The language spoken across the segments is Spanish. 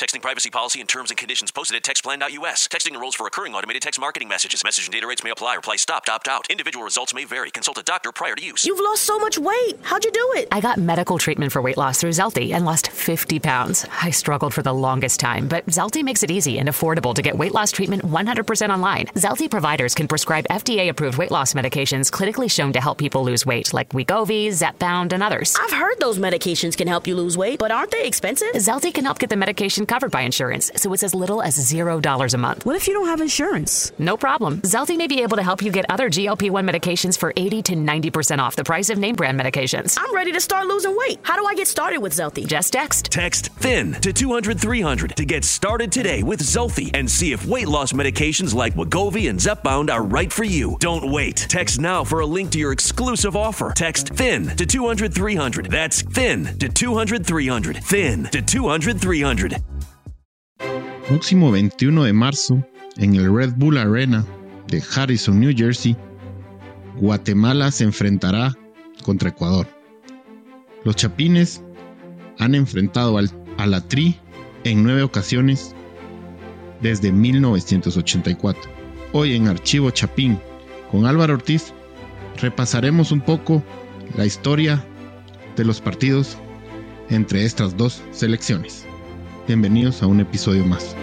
Texting privacy policy and terms and conditions posted at textplan.us. Texting enrolls for recurring automated text marketing messages. Message and data rates may apply. Reply stop, opt out. Individual results may vary. Consult a doctor prior to use. You've lost so much weight. How'd you do it? I got medical treatment for weight loss through Zelty and lost 50 pounds. I struggled for the longest time, but Zelty makes it easy and affordable to get weight loss treatment 100% online. Zelty providers can prescribe FDA-approved weight loss medications clinically shown to help people lose weight, like Wegovy, Zepbound, and others. I've heard those medications can help you lose weight, but aren't they expensive? Zelty can help get the medication covered by insurance, so it's as little as $0 a month. What if you don't have insurance? No problem. Zelty may be able to help you get other GLP-1 medications for 80 to 90% off the price of name brand medications. I'm ready to start losing weight. How do I get started with Zelty? Just text. Text THIN to 200-300 to get started today with Zelty and see if weight loss medications like Wegovy and Zepbound are right for you. Don't wait. Text now for a link to your exclusive offer. Text THIN to 200-300. That's THIN to 200-300. THIN to 200-300. Próximo 21 de marzo, en el Red Bull Arena de Harrison, New Jersey, Guatemala se enfrentará contra Ecuador. Los Chapines han enfrentado a la Tri en 9 ocasiones desde 1984. Hoy en Archivo Chapín, con Álvaro Ortiz, repasaremos un poco la historia de los partidos entre estas dos selecciones. Bienvenidos a un episodio más.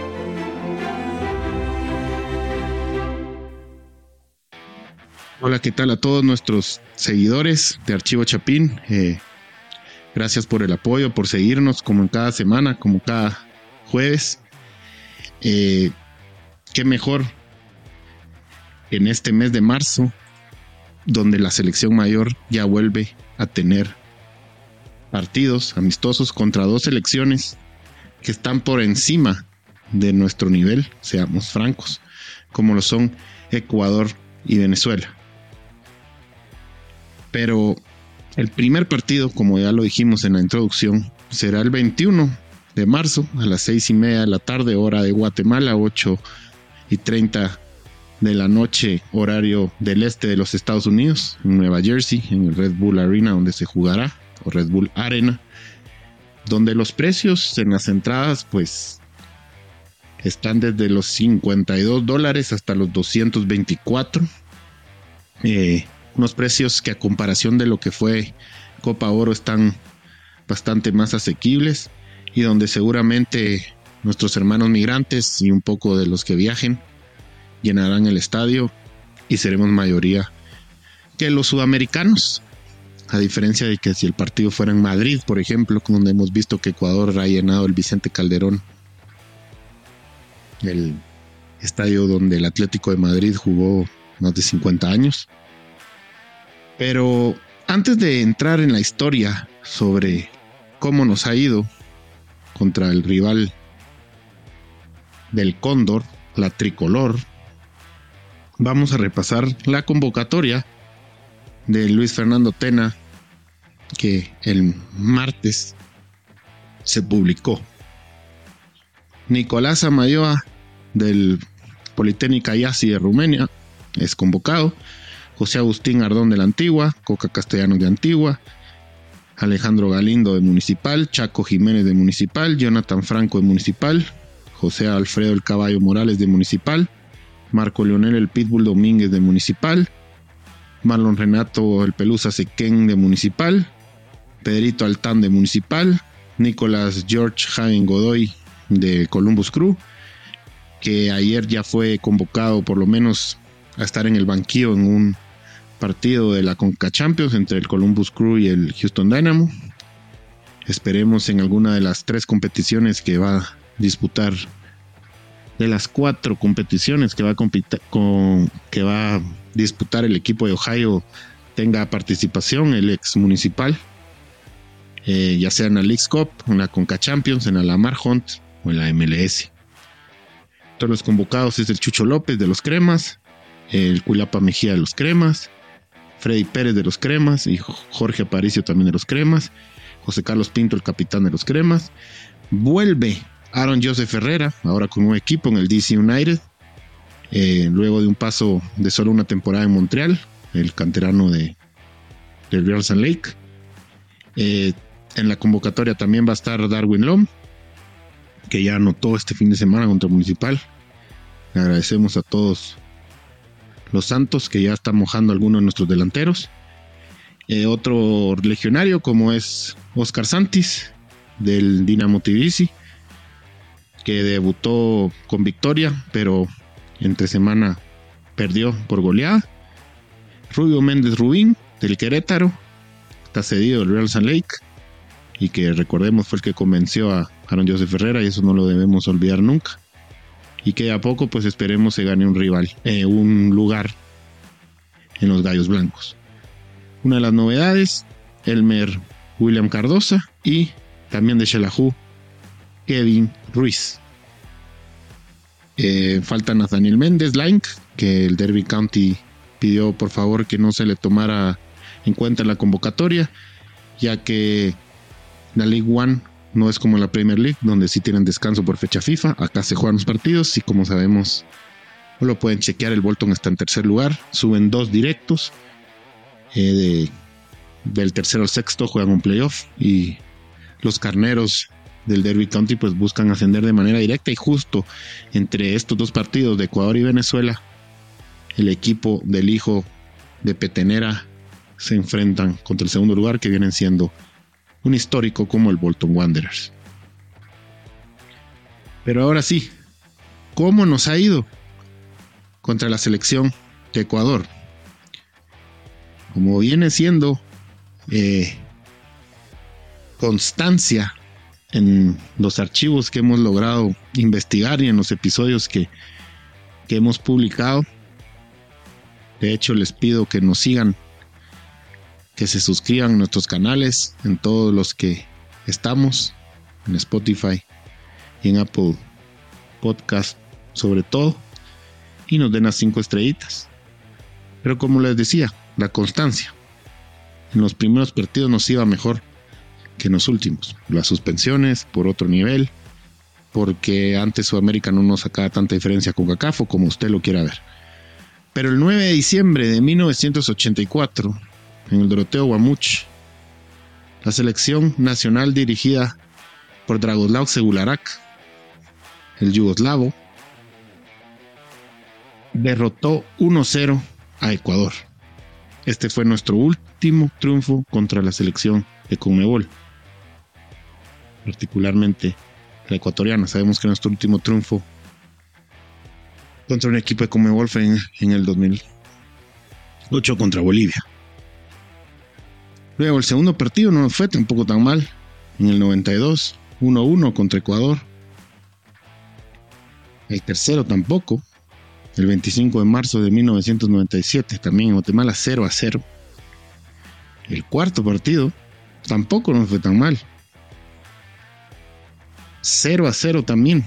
Hola, ¿qué tal a todos nuestros seguidores de Archivo Chapín? Gracias por el apoyo, por seguirnos como en cada semana, como cada jueves. Qué mejor en este mes de marzo, donde la selección mayor ya vuelve a tener partidos amistosos contra dos selecciones que están por encima de nuestro nivel, seamos francos, como lo son Ecuador y Venezuela. Pero el primer partido, como ya lo dijimos en la introducción, será el 21 de marzo a las 6:30 de la tarde, hora de Guatemala, 8:30 de la noche, horario del este de los Estados Unidos, en Nueva Jersey, en el Red Bull Arena, donde se jugará, o Red Bull Arena, donde los precios en las entradas pues están desde los $52 hasta los $224, unos precios que a comparación de lo que fue Copa Oro están bastante más asequibles, y donde seguramente nuestros hermanos migrantes y un poco de los que viajen llenarán el estadio, y seremos mayoría que los sudamericanos, a diferencia de que si el partido fuera en Madrid, por ejemplo, donde hemos visto que Ecuador ha llenado el Vicente Calderón, el estadio donde el Atlético de Madrid jugó más de 50 años. Pero antes de entrar en la historia sobre cómo nos ha ido contra el rival del Cóndor, la tricolor, vamos a repasar la convocatoria de Luis Fernando Tena, que el martes se publicó. Nicolás Amayoa, del Politécnica Iasi de Rumania, es convocado. José Agustín Ardón de la Antigua, Coca Castellanos de Antigua, Alejandro Galindo de Municipal, Chaco Jiménez de Municipal, Jonathan Franco de Municipal, José Alfredo El Caballo Morales de Municipal, Marco Leonel El Pitbull Domínguez de Municipal, Marlon Renato El Pelusa Sequén de Municipal, Pedrito Altán de Municipal, Nicolás George Hagen Godoy de Columbus Crew, que ayer ya fue convocado por lo menos a estar en el banquillo en un partido de la Conca Champions entre el Columbus Crew y el Houston Dynamo. Esperemos en alguna de las 3 competiciones que va a disputar, de las 4 competiciones que va a disputar el equipo de Ohio, tenga participación el ex Municipal, ya sea en la Leagues Cup, en la Conca Champions, en la Lamar Hunt o en la MLS. Todos los convocados es el Chucho López de los Cremas, el Cuilapa Mejía de los Cremas, Freddy Pérez de los Cremas y Jorge Aparicio también de los Cremas, José Carlos Pinto el capitán de los Cremas. Vuelve Aaron Joseph Herrera, ahora con un equipo en el DC United, luego de un paso de solo una temporada en Montreal, el canterano del Real Salt Lake. En la convocatoria también va a estar Darwin Lom, que ya anotó este fin de semana contra Municipal. Le agradecemos a todos los santos que ya están mojando algunos de nuestros delanteros. Otro legionario como es Oscar Santis del Dinamo Tbilisi, que debutó con victoria, pero entre semana perdió por goleada. Rubio Méndez Rubín del Querétaro, está cedido del Real Salt Lake, y que recordemos fue el que convenció a Aaron Joseph Herrera, y eso no lo debemos olvidar nunca. Y que a poco pues esperemos se gane un lugar en los Gallos Blancos. Una de las novedades, Elmer William Cardosa, y también de Xelajú, Kevin Ruiz. Falta Nathaniel Méndez Lank, que el Derby County pidió por favor que no se le tomara en cuenta la convocatoria, ya que la League One no es como la Premier League, donde sí tienen descanso por fecha FIFA. Acá se juegan los partidos y, como sabemos, no lo pueden chequear, el Bolton está en tercer lugar, suben 2 directos, del tercero al sexto juegan un playoff, y los carneros del Derby County pues buscan ascender de manera directa, y justo entre estos 2 partidos de Ecuador y Venezuela, el equipo del hijo de Petenera se enfrentan contra el segundo lugar, que vienen siendo un histórico como el Bolton Wanderers. Pero ahora sí, ¿cómo nos ha ido contra la selección de Ecuador? Como viene siendo constancia en los archivos que hemos logrado investigar y en los episodios que hemos publicado. De hecho, les pido que nos sigan, que se suscriban a nuestros canales en todos los que estamos, en Spotify y en Apple Podcast sobre todo, y nos den las 5 estrellitas. Pero como les decía, la constancia. En los primeros partidos nos iba mejor que en los últimos. Las suspensiones por otro nivel, porque antes Sudamérica no nos sacaba tanta diferencia con CACAF, como usted lo quiera ver. Pero el 9 de diciembre de 1984, en el Doroteo Guamuch, la selección nacional dirigida por Dragoslav Segularak, el yugoslavo, derrotó 1-0 a Ecuador. Este fue nuestro último triunfo contra la selección de Conmebol, particularmente la ecuatoriana. Sabemos que nuestro último triunfo contra un equipo de Conmebol fue en el 2008 contra Bolivia. Luego el segundo partido no fue tampoco tan mal, en el 92, 1-1 contra Ecuador. El tercero tampoco, el 25 de marzo de 1997, también en Guatemala, 0-0. El cuarto partido tampoco no fue tan mal, 0-0 también,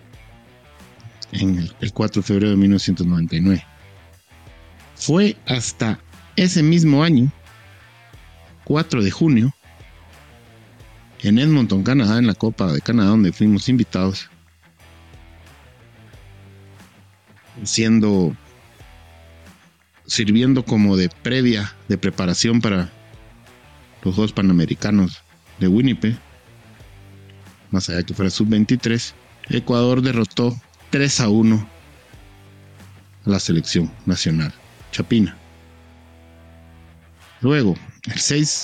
en el 4 de febrero de 1999. Fue hasta ese mismo año, 4 de junio, en Edmonton, Canadá, en la Copa de Canadá, donde fuimos invitados, sirviendo como de previa, de preparación para los Juegos Panamericanos de Winnipeg, más allá que fuera sub-23, Ecuador derrotó 3-1 a la selección nacional chapina. Luego el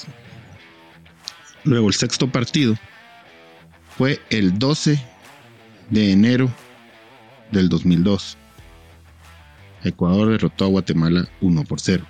sexto partido fue el 12 de enero del 2002. Ecuador derrotó a Guatemala 1-0.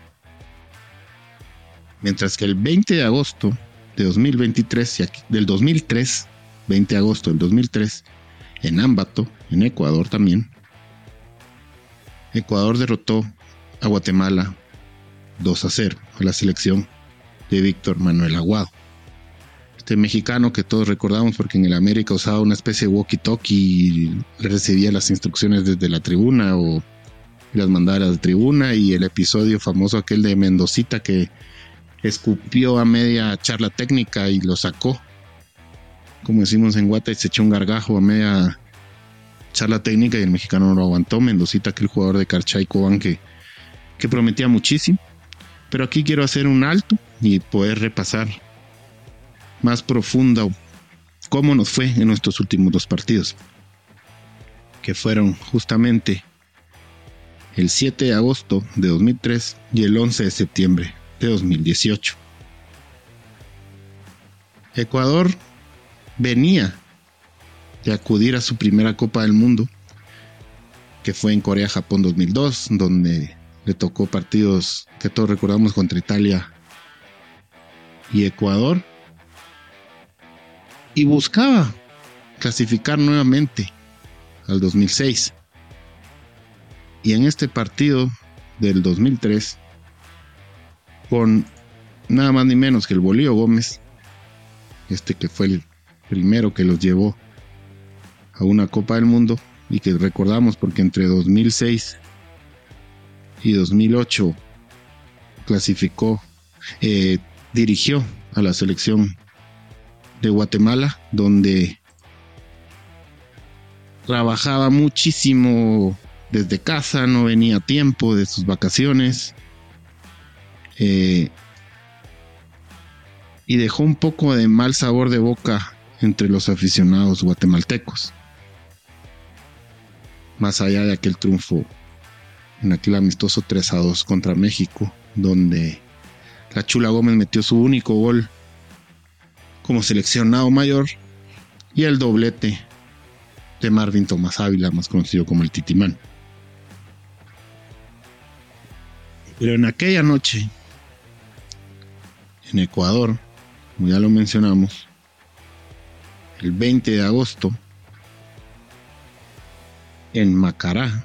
Mientras que el 20 de agosto de 2023, del 2003, 20 de agosto del 2003, en Ambato, en Ecuador también, Ecuador derrotó a Guatemala 2-0 a la selección de Víctor Manuel Aguado. Este mexicano que todos recordamos porque en el América usaba una especie de walkie-talkie y recibía las instrucciones desde la tribuna o las mandaba a la tribuna, y el episodio famoso aquel de Mendocita que escupió a media charla técnica y lo sacó, como decimos en Guata, y se echó un gargajo a media charla técnica y el mexicano no lo aguantó. Mendocita, aquel jugador de Carchay Cobán que prometía muchísimo. Pero aquí quiero hacer un alto y poder repasar más profundo cómo nos fue en nuestros últimos 2 partidos, que fueron justamente el 7 de agosto de 2003 y el 11 de septiembre de 2018. Ecuador venía de acudir a su primera Copa del Mundo, que fue en Corea-Japón 2002, donde le tocó partidos que todos recordamos contra Italia y Ecuador, y buscaba clasificar nuevamente al 2006. Y en este partido del 2003, con nada más ni menos que el Bolillo Gómez, que fue el primero que los llevó a una Copa del Mundo, y que recordamos porque entre 2006 y 2008 dirigió a la selección de Guatemala, donde trabajaba muchísimo desde casa, no venía a tiempo de sus vacaciones, y dejó un poco de mal sabor de boca entre los aficionados guatemaltecos. Más allá de aquel triunfo en aquel amistoso 3-2 contra México, donde la Chula Gómez metió su único gol como seleccionado mayor, y el doblete de Marvin Tomás Ávila, más conocido como el Titimán. Pero en aquella noche, en Ecuador, como ya lo mencionamos, el 20 de agosto, en Macará,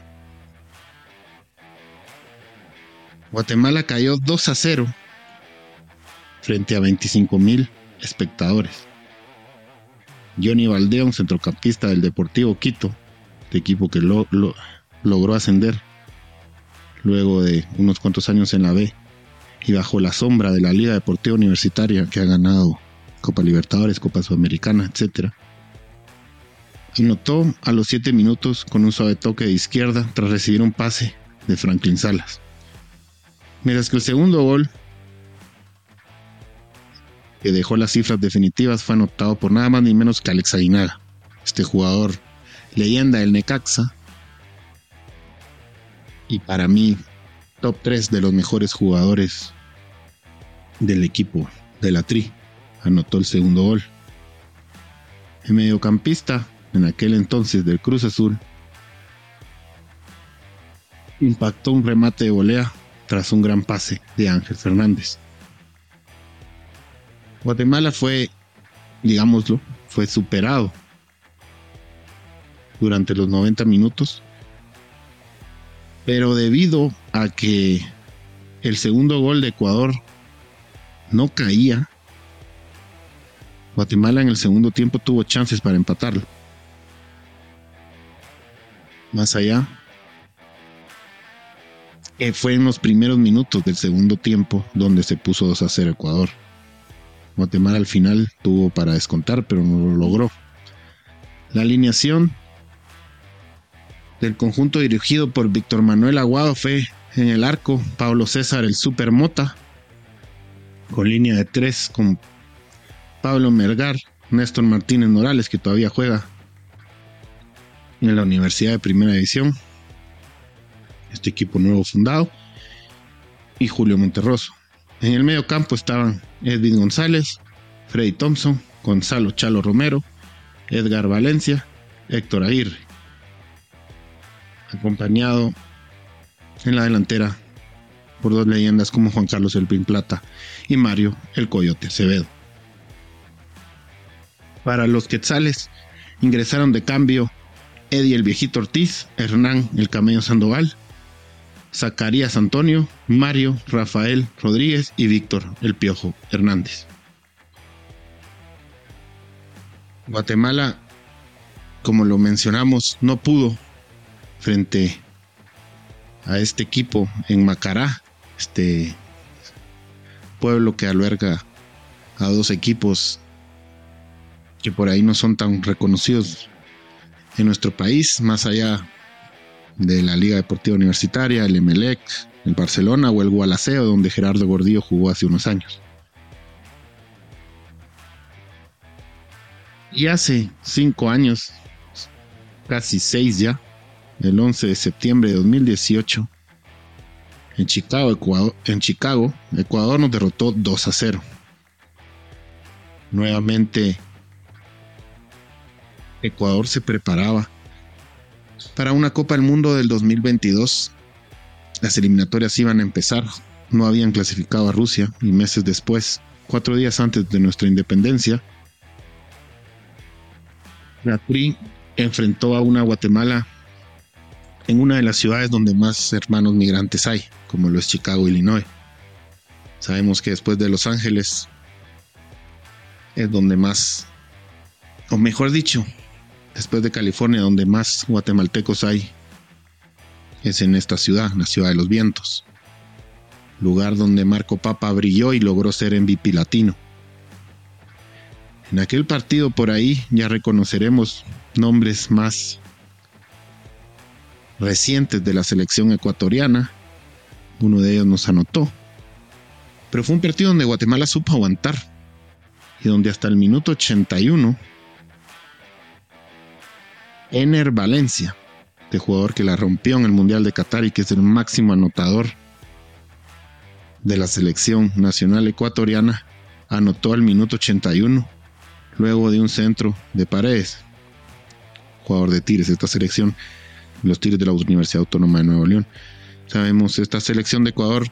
Guatemala cayó 2-0 frente a 25,000 espectadores. Johnny Valdea, un centrocampista del Deportivo Quito, este equipo que logró ascender luego de unos cuantos años en la B y bajo la sombra de la Liga Deportiva Universitaria, que ha ganado Copa Libertadores, Copa Sudamericana, etc. Anotó a los 7 minutos con un suave toque de izquierda tras recibir un pase de Franklin Salas. Mientras que el segundo gol, que dejó las cifras definitivas, fue anotado por nada más ni menos que Alex Aguinaga, este jugador leyenda del Necaxa, y para mí top 3 de los mejores jugadores del equipo de la Tri. Anotó el segundo gol. El mediocampista en aquel entonces del Cruz Azul impactó un remate de volea tras un gran pase de Ángel Fernández. Guatemala fue superado durante los 90 minutos, pero debido a que el segundo gol de Ecuador no caía, Guatemala en el segundo tiempo tuvo chances para empatarlo. Más allá, fue en los primeros minutos del segundo tiempo donde se puso 2-0 Ecuador. Guatemala al final tuvo para descontar, pero no lo logró. La alineación del conjunto dirigido por Víctor Manuel Aguado fue en el arco Pablo César el Super Mota, con línea de 3 con Pablo Melgar, Néstor Martínez Morales, que todavía juega en la Universidad de Primera División, este equipo nuevo fundado, y Julio Monterroso. En el medio campo estaban Edwin González, Freddy Thompson, Gonzalo Chalo Romero, Edgar Valencia, Héctor Aguirre, acompañado en la delantera por 2 leyendas como Juan Carlos El Pin Plata y Mario El Coyote Acevedo. Para los quetzales ingresaron de cambio Eddie el Viejito Ortiz, Hernán el Camello Sandoval, Zacarías Antonio, Mario Rafael Rodríguez y Víctor el Piojo Hernández. Guatemala, como lo mencionamos, no pudo frente a este equipo en Macará, este pueblo que alberga a 2 equipos que por ahí no son tan reconocidos en nuestro país, más allá de la Liga Deportiva Universitaria, el Emelec, el Barcelona o el Gualaceo, donde Gerardo Gordillo jugó hace unos años. Y hace 5 años, casi 6 ya, el 11 de septiembre de 2018, en Chicago, Ecuador nos derrotó 2-0. Nuevamente, Ecuador se preparaba para una Copa del Mundo del 2022. Las eliminatorias iban a empezar, no habían clasificado a Rusia y meses después, 4 días antes de nuestra independencia, la TRI enfrentó a una Guatemala en una de las ciudades donde más hermanos migrantes hay, como lo es Chicago, Illinois. Sabemos que después de Los Ángeles es donde más, o mejor dicho, después de California, donde más guatemaltecos hay, es en esta ciudad, la ciudad de los vientos, lugar donde Marco Papa brilló y logró ser MVP latino. En aquel partido por ahí ya reconoceremos nombres más recientes de la selección ecuatoriana. Uno de ellos nos anotó, pero fue un partido donde Guatemala supo aguantar y donde hasta el minuto 81 Ener Valencia, este jugador que la rompió en el Mundial de Qatar y que es el máximo anotador de la selección nacional ecuatoriana, anotó al minuto 81 luego de un centro de Paredes, jugador de Tigres, esta selección, los Tigres de la Universidad Autónoma de Nuevo León. Sabemos esta selección de Ecuador,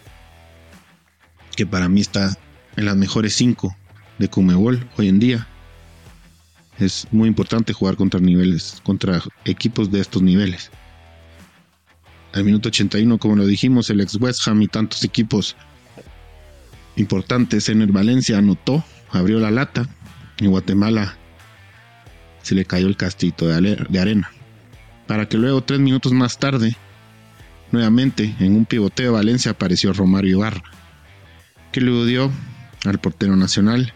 que para mí está en las mejores 5 de Conmebol hoy en día. Es muy importante jugar contra equipos de estos niveles. Al minuto 81, como lo dijimos, el ex West Ham y tantos equipos importantes, Ener Valencia anotó, abrió la lata, y Guatemala se le cayó el castito de arena, para que luego 3 minutos más tarde, nuevamente en un pivoteo de Valencia, apareció Romario Ibarra, que le dio al portero nacional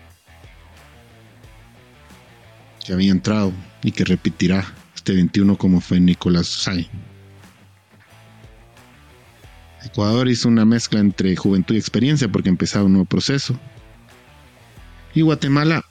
que había entrado y que repetirá este 21 como fue Nicolás Say. Ecuador hizo una mezcla entre juventud y experiencia porque empezaba un nuevo proceso, y Guatemala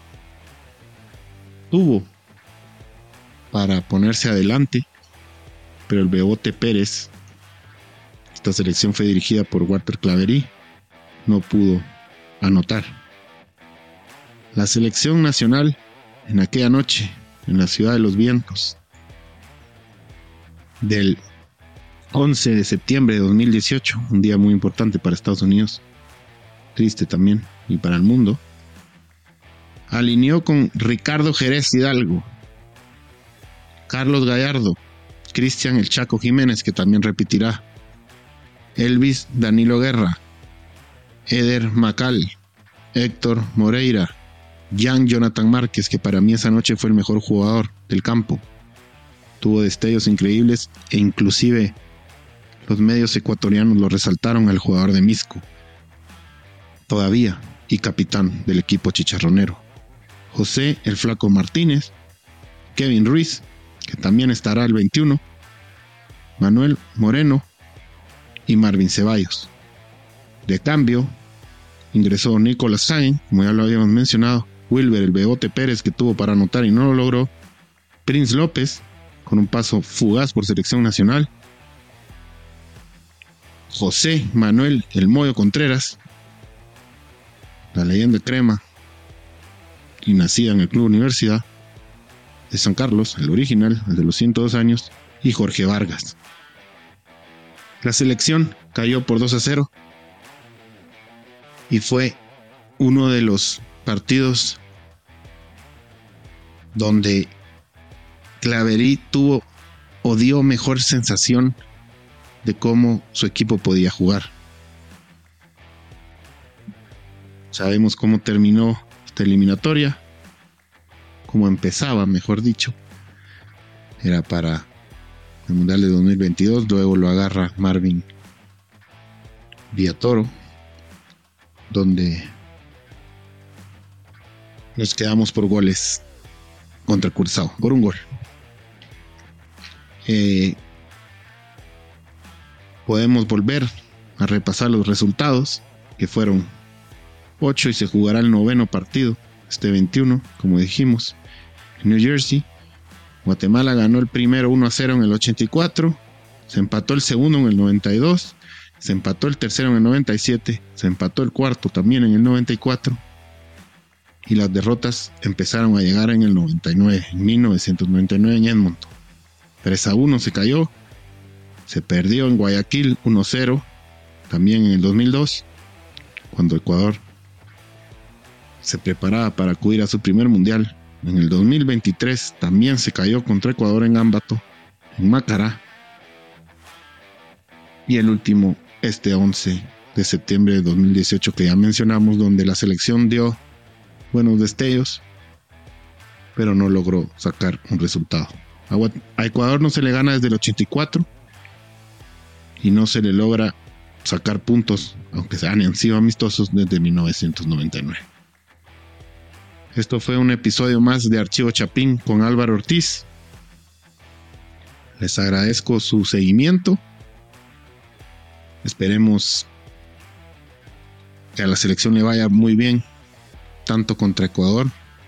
tuvo para ponerse adelante, pero el Bebote Pérez, esta selección fue dirigida por Walter Claverí, no pudo anotar. La selección nacional en aquella noche en la ciudad de los vientos del 11 de septiembre de 2018, un día muy importante para Estados Unidos, triste también, y para el mundo, alineó con Ricardo Jerez Hidalgo, Carlos Gallardo, Cristian El Chaco Jiménez, que también repetirá, Elvis Danilo Guerra, Eder Macal, Héctor Moreira, Jan Jonathan Márquez, que para mí esa noche fue el mejor jugador del campo. Tuvo destellos increíbles e inclusive los medios ecuatorianos lo resaltaron al jugador de Misco, todavía, y capitán del equipo chicharronero. José El Flaco Martínez, Kevin Ruiz, que también estará el 21, Manuel Moreno y Marvin Ceballos. De cambio, ingresó Nicolás Sainz, como ya lo habíamos mencionado, Wilber El Bebote Pérez, que tuvo para anotar y no lo logró, Prince López, con un paso fugaz por selección nacional, José Manuel El Moyo Contreras, la leyenda crema y nacida en el Club Universidad de San Carlos, el original, el de los 102 años, y Jorge Vargas. La selección cayó por 2-0 y fue uno de los partidos donde Claverí tuvo o dio mejor sensación de cómo su equipo podía jugar. Sabemos cómo terminó esta eliminatoria, cómo empezaba, mejor dicho. Era para el Mundial de 2022, luego lo agarra Marvin Villatoro, donde nos quedamos por goles contra Curzao, por un gol. Podemos volver a repasar los resultados, que fueron 8 y se jugará el 9º partido este 21, como dijimos, en New Jersey. Guatemala ganó el primero 1-0 en el 84, se empató el segundo en el 92, se empató el tercero en el 97, se empató el cuarto también en el 94, y las derrotas empezaron a llegar en el 99, en 1999 en Edmonton. 3-1 se cayó, se perdió en Guayaquil 1-0, también en el 2002, cuando Ecuador se preparaba para acudir a su primer mundial. En el 2023 también se cayó contra Ecuador en Ambato, en Macará. Y el último, este 11 de septiembre de 2018 que ya mencionamos, donde la selección dio buenos destellos, pero no logró sacar un resultado. A Ecuador no se le gana desde el 84 y no se le logra sacar puntos, aunque han sido amistosos, desde 1999. Esto fue un episodio más de Archivo Chapín con Álvaro Ortiz. Les agradezco su seguimiento. Esperemos que a la selección le vaya muy bien, tanto contra Ecuador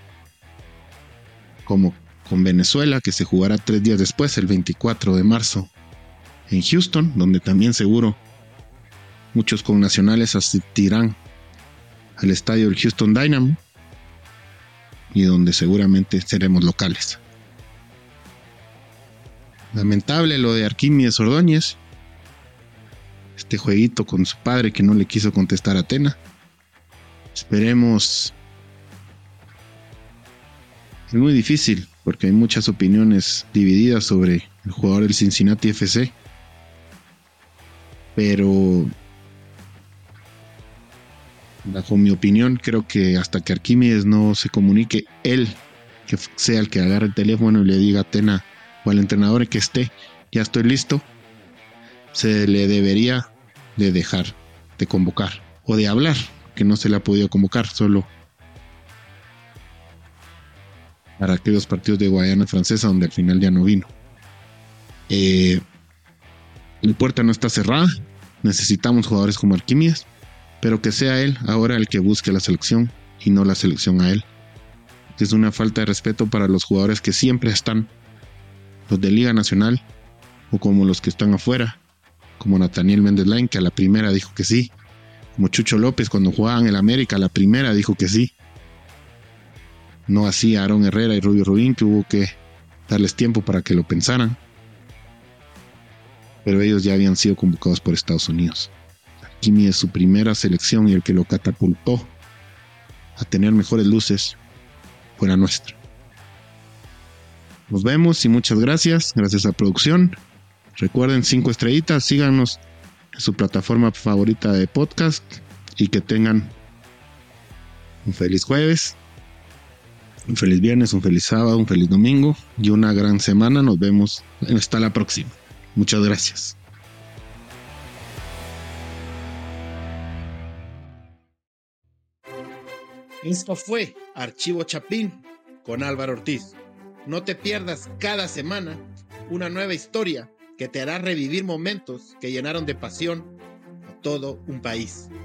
como con Venezuela, que se jugará 3 días después, el 24 de marzo, en Houston, donde también seguro muchos connacionales asistirán al estadio del Houston Dynamo, y donde seguramente seremos locales. Lamentable lo de Arquímedes Ordóñez, este jueguito con su padre que no le quiso contestar a Tena. Esperemos. Es muy difícil porque hay muchas opiniones divididas sobre el jugador del Cincinnati FC, pero bajo mi opinión, creo que hasta que Arquímedes no se comunique, él, que sea el que agarre el teléfono y le diga a Tena o al entrenador que esté, ya estoy listo, se le debería de dejar de convocar o de hablar, que no se le ha podido convocar, solo para aquellos partidos de Guayana Francesa donde al final ya no vino. La puerta no está cerrada, necesitamos jugadores como Arquímedes, pero que sea él ahora el que busque la selección y no la selección a él. Es una falta de respeto para los jugadores que siempre están, los de Liga Nacional o como los que están afuera, como Nathaniel Méndez Lain, que a la primera dijo que sí, como Chucho López cuando jugaban en el América, a la primera dijo que sí. No así Aarón Herrera y Rubio Rubín, que hubo que darles tiempo para que lo pensaran, pero ellos ya habían sido convocados por Estados Unidos. Kimi es su primera selección y el que lo catapultó a tener mejores luces fue la nuestra. Nos vemos y muchas gracias. Gracias a producción. Recuerden 5 estrellitas, síganos en su plataforma favorita de podcast y que tengan un feliz jueves, un feliz viernes, un feliz sábado, un feliz domingo y una gran semana. Nos vemos hasta la próxima. Muchas gracias. Esto fue Archivo Chapín con Álvaro Ortiz. No te pierdas cada semana una nueva historia que te hará revivir momentos que llenaron de pasión a todo un país.